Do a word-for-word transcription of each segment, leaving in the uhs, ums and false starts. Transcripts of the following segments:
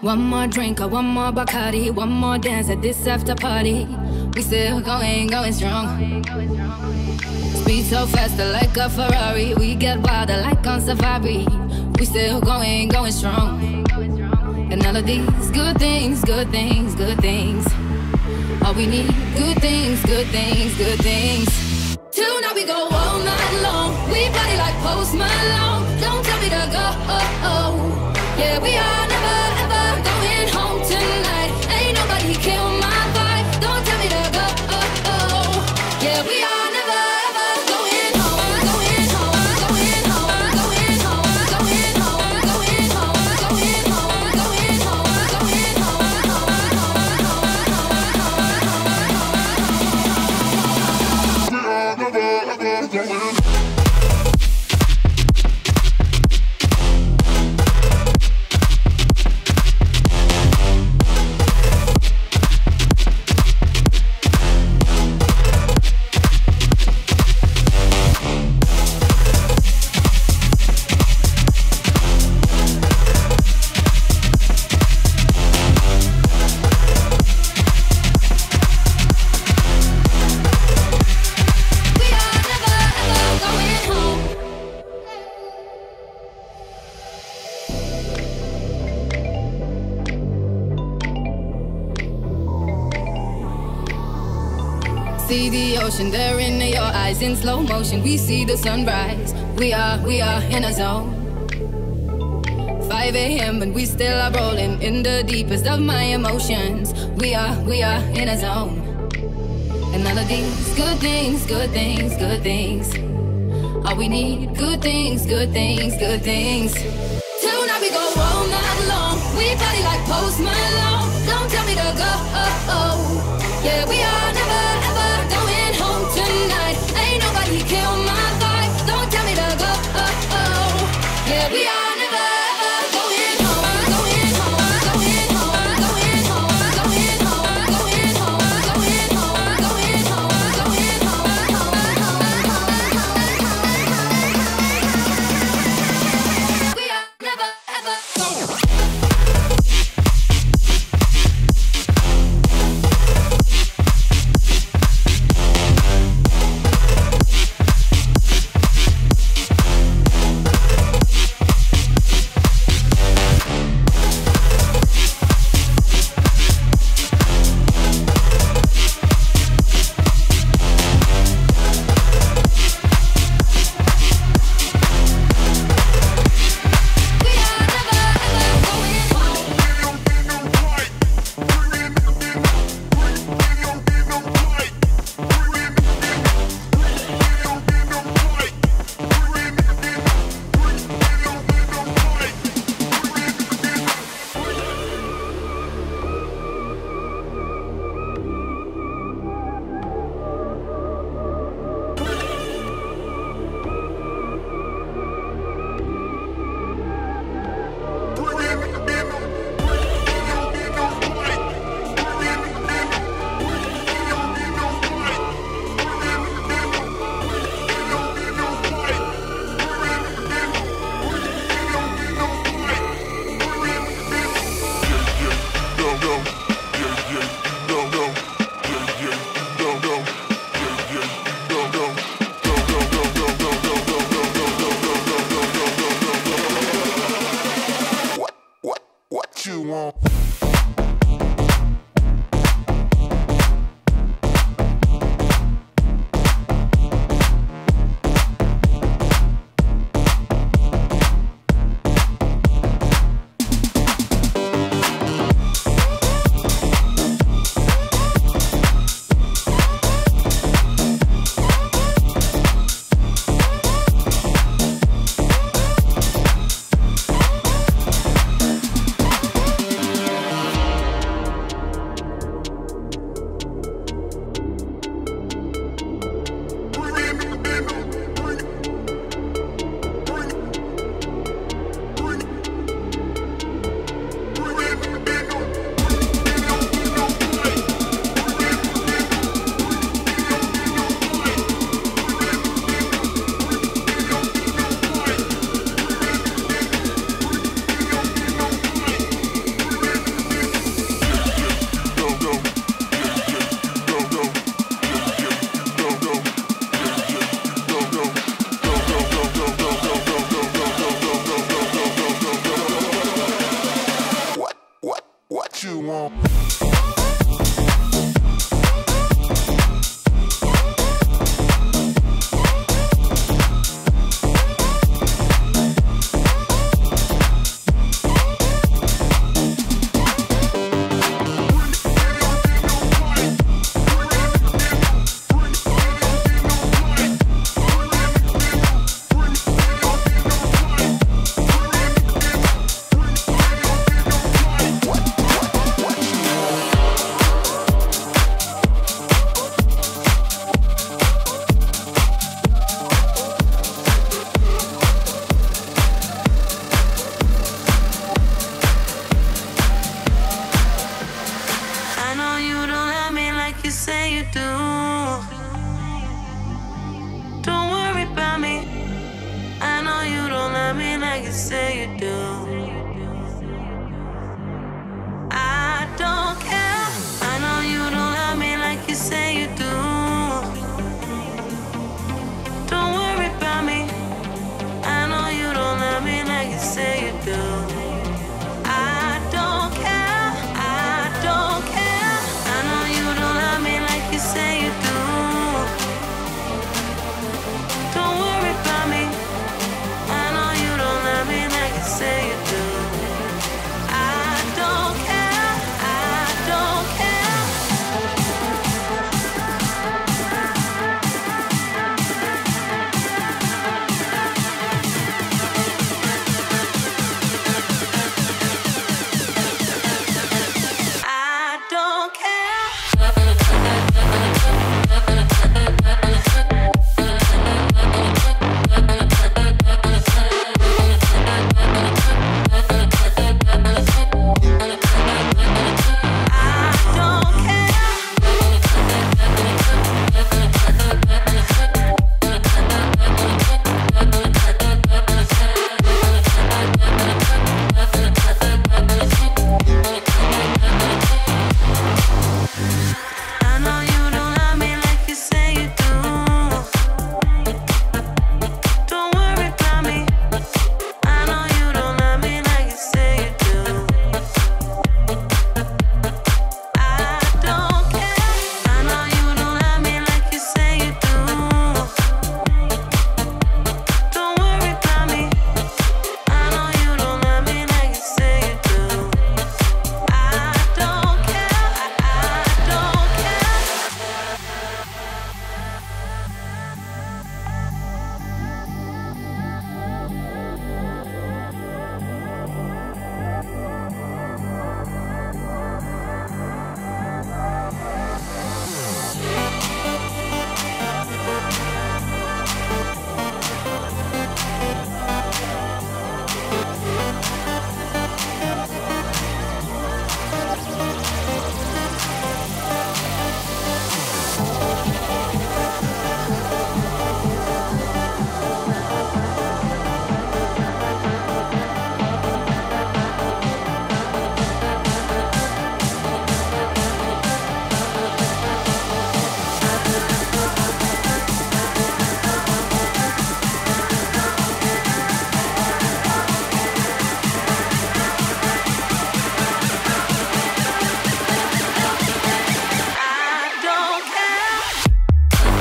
One more drink or one more Bacardi, one more dance at this after party. We still going, going strong. Speed so faster like a Ferrari. We get wilder like on safari. We still going, going strong. And all of these good things, good things, good things. All we need, good things, good things, good things. Tonight we go all night long. We party like Post Malone. Don't tell me to go, oh, oh. Yeah, we are never ever going home tonight. Ain't nobody kill my vibe. Don't tell me to go, oh, oh. Yeah, we are never ever going home, going home, going home, going home, going home, going home, going home, going home, going home. We are never ever going home. See the ocean there in your eyes in slow motion. We see the sunrise. We are, we are in a zone. five A M and we still are rolling in the deepest of my emotions. We are, we are in a zone. And all of these good things, good things, good things. All we need, good things, good things, good things. Tonight we go all night long. We party like Post Malone. Don't tell me to go, oh, oh. Yeah, we are never ever going home tonight. Ain't nobody kill my vibe. Don't tell me to go, oh, oh. Yeah, we are never ever going home, going home, going home, going home, going home, going home, going home, going home, going home. We are never ever going home. you say you do. I don't care. I know you don't love me like you say you do. Don't worry about me. I know you don't love me like you say you do. I don't care. I don't care. I know you don't love me like you say you do. Don't worry about me. I know you don't love me like you say you do. I don't care. I don't care. I don't I know you don't love me like you say you do. Don't worry about me. I know you don't love me like you say you do. I don't care. I know you don't love me like you say you do. Don't worry about me. I know you don't love me like you say you do. I don't care. I don't care. I don't care.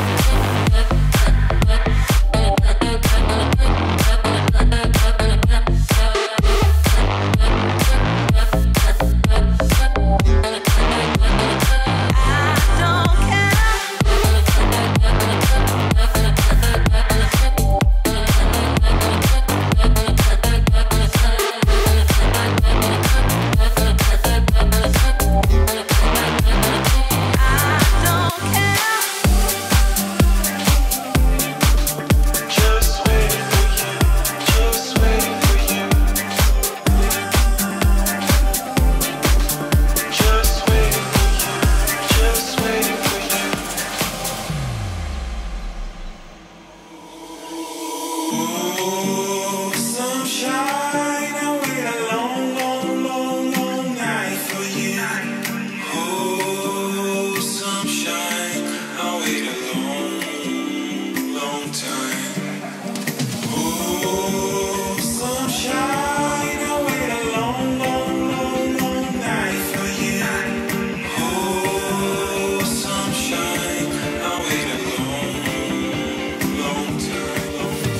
I don't Just waiting for you, just waiting for you. Just waiting for you, just waiting for you. Oh, sunshine, I wait a long, long, long, long night for you. Oh, sunshine, I wait a long, long time. Oh, sunshine, I wait a long, long, long, long night for you. Oh, sunshine, I wait a long, long time.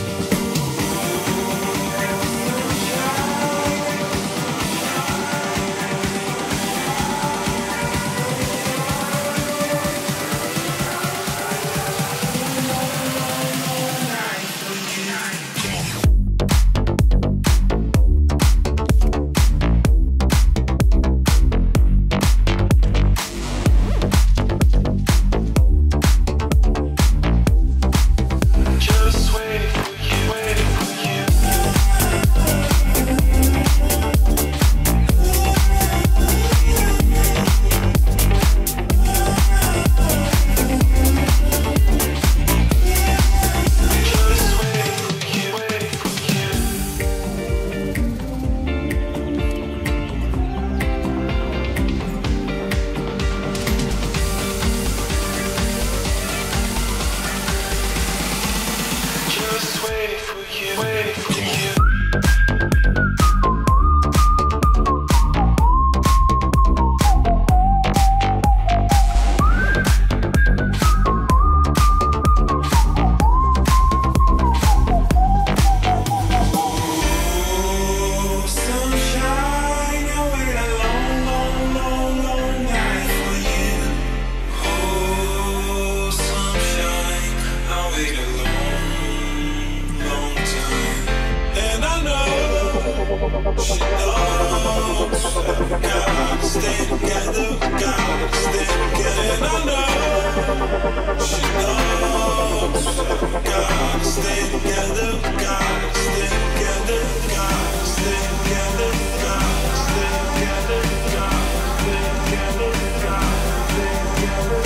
Just waiting for you, waiting for you. Just waiting for you, waiting for you. She knows we gotta stay together, gotta stay together. And I know she knows we gotta stay together, gotta stay together, gotta stay together, gotta stay together, gotta stay together, gotta stay together,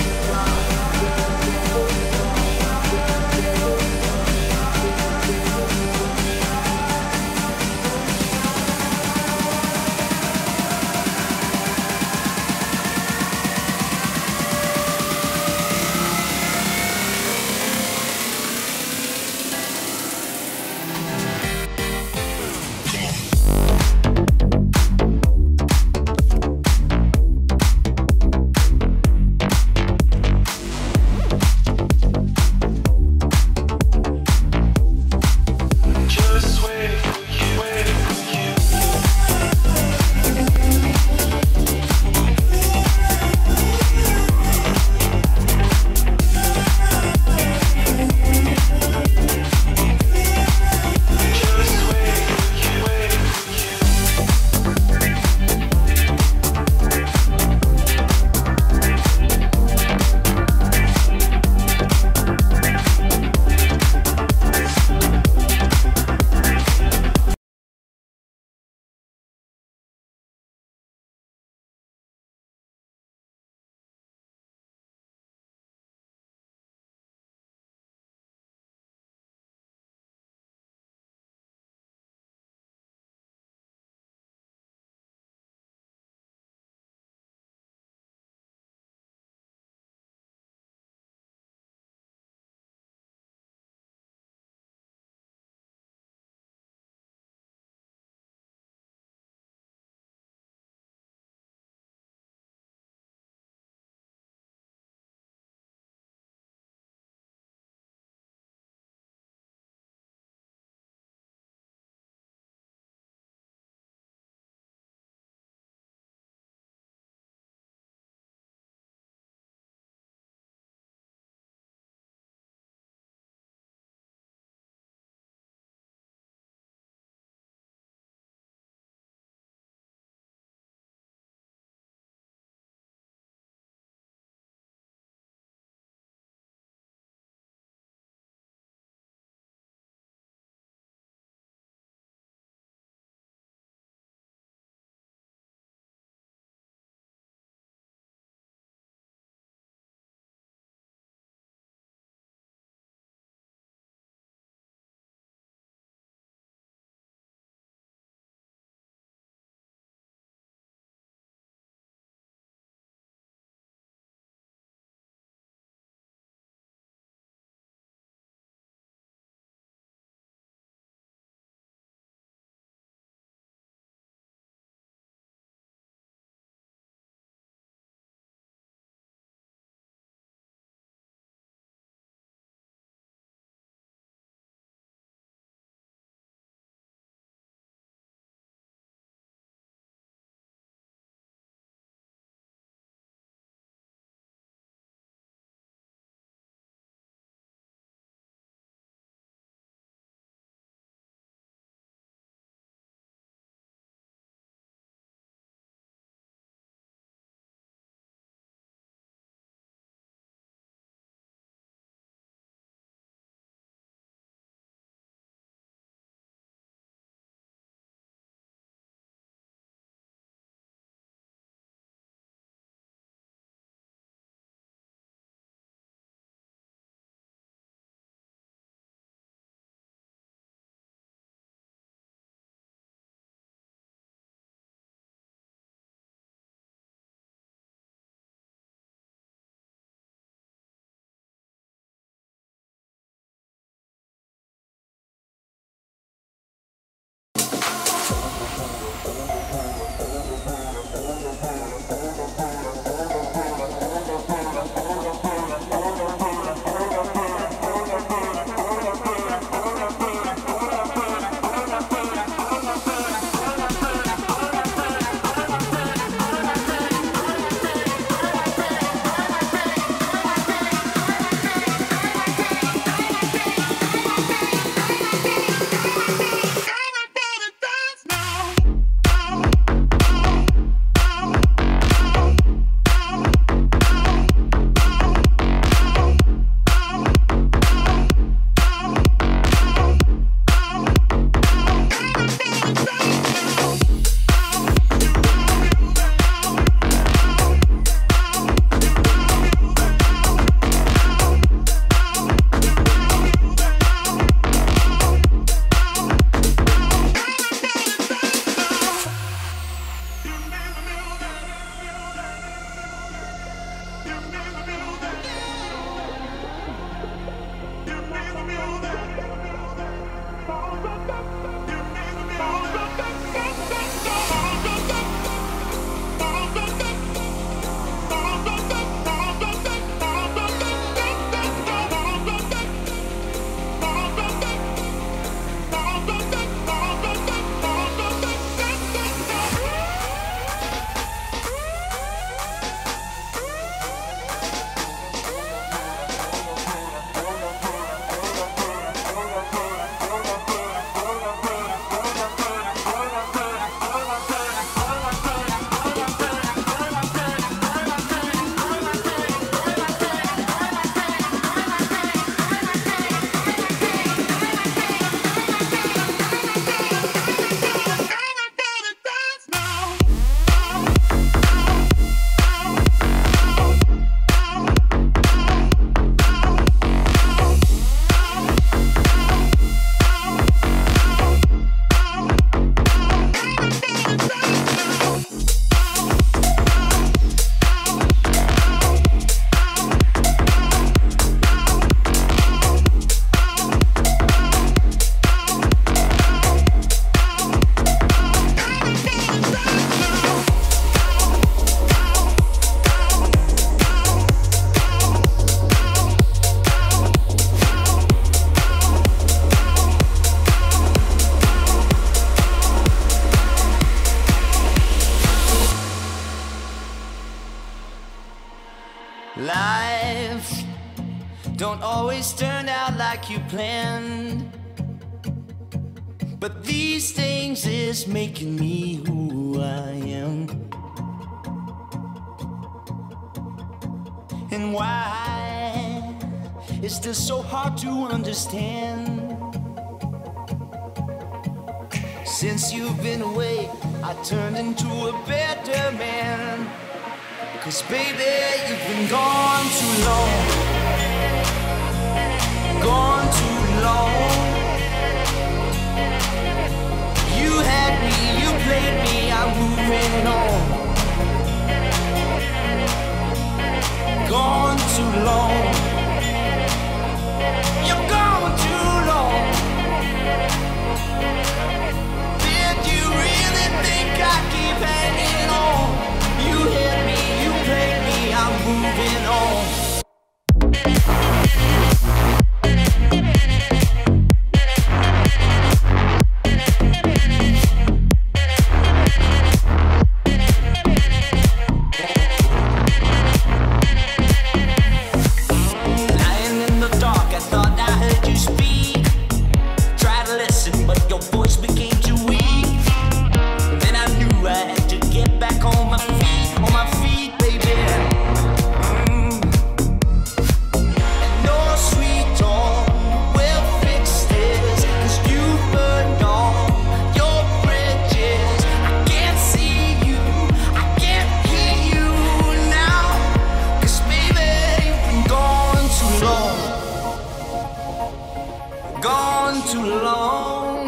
Life don't always turn out like you planned, but these things is making me who I am. And why is this so hard to understand? Since you've been away, I turned into a better man. 'Cause baby, you've been gone too long, gone too long. You had me, you played me, I'm moving on. Gone too long, you're gone too long. Did you really think I keep hanging on? You hit me, you played me, I'm moving on. Too long.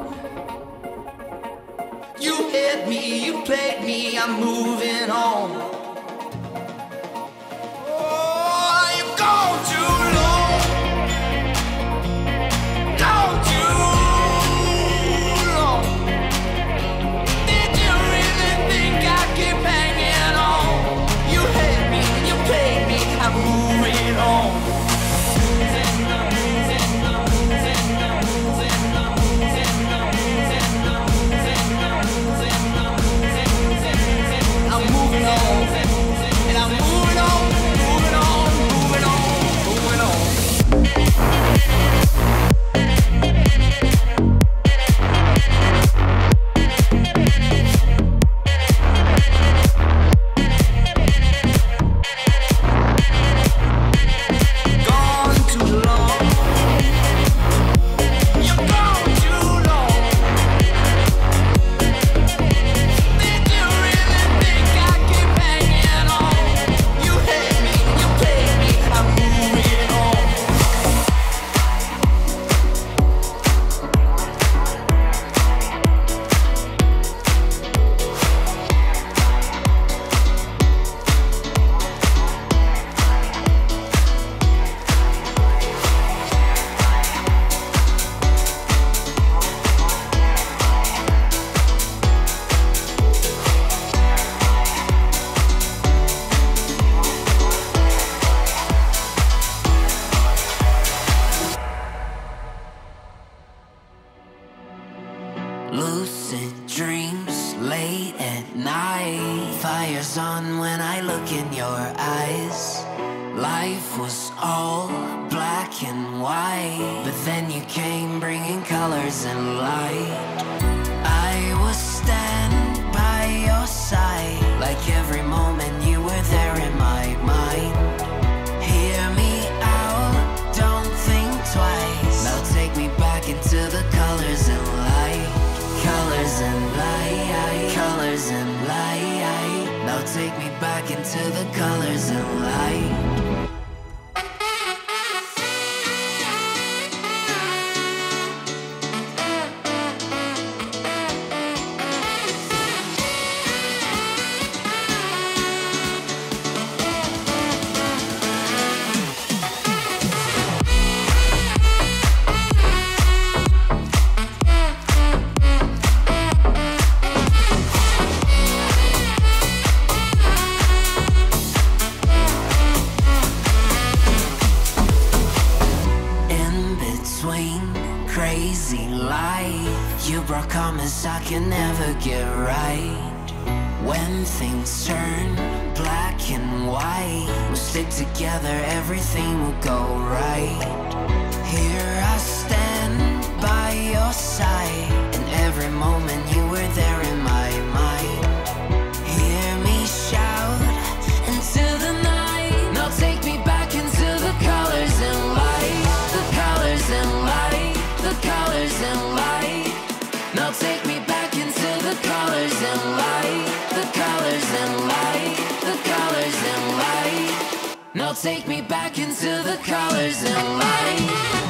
You hit me, you played me, I'm moving on. Oh, you've gone too long, gone too long. Did you really think I keep hanging on? You hit me, you played me, I'm moving on. I'm moving on. Lucid dreams late at night. Fire's on when I look in your eyes. Life was all black and white, but then you came bringing colors and light. I was standing by your side, like every moment you were there in my mind. Hear me out, don't think twice. Now take me back into the colors and light. Colors and light, colors and light. Now take me back into the colors and light. I can never get right. When things turn black and white, we'll stick together, everything will go right. Here I stand by your side, and every moment you were there in my mind. Hear me shout into the night. Now take me back into the colors and light. The colors and light. The colors and light. Now take me back into the colors and light. The colors and light. The colors and light. Now take me back into the colors and light.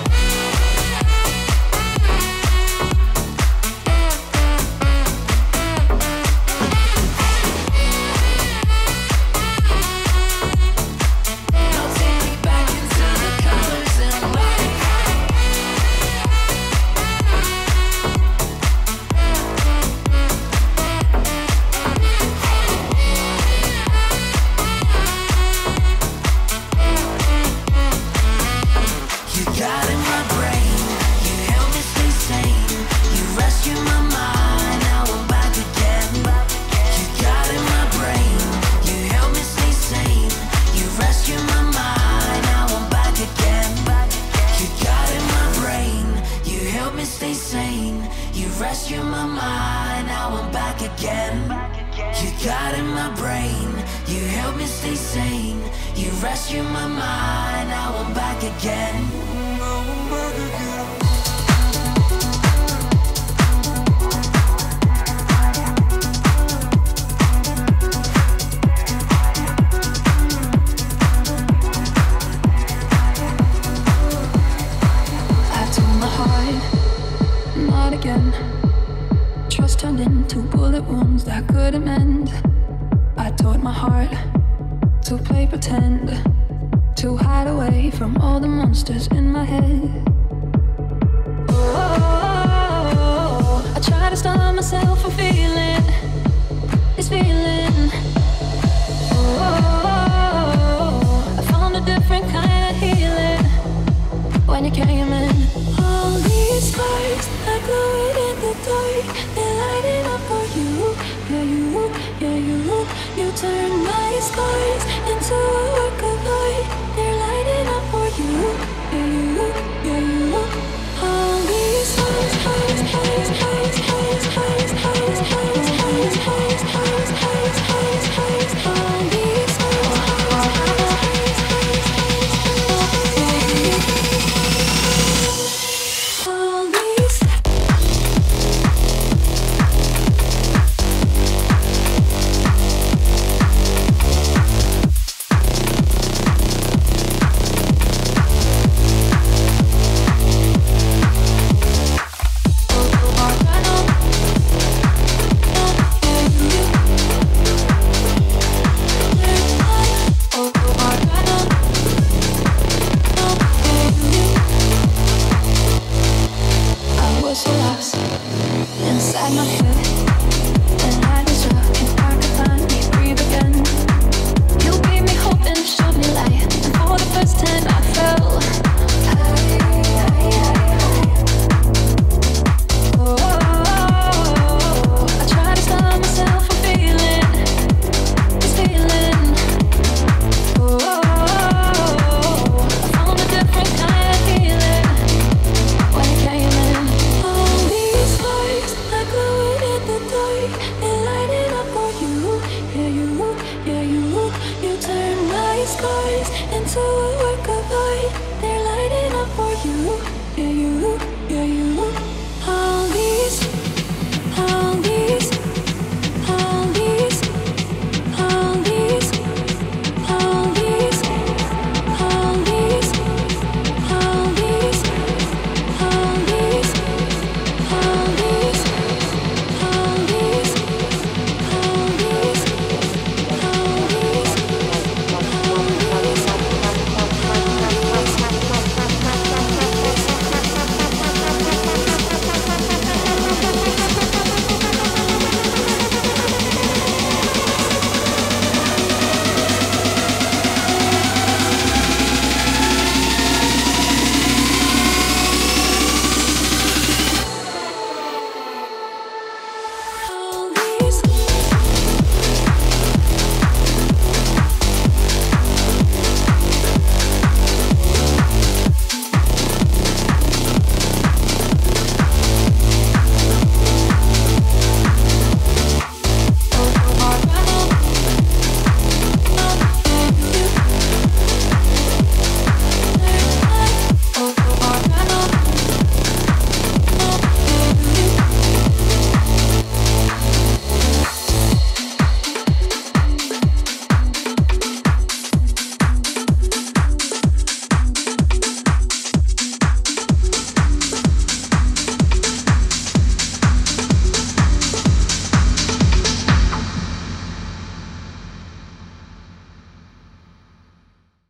Inside my head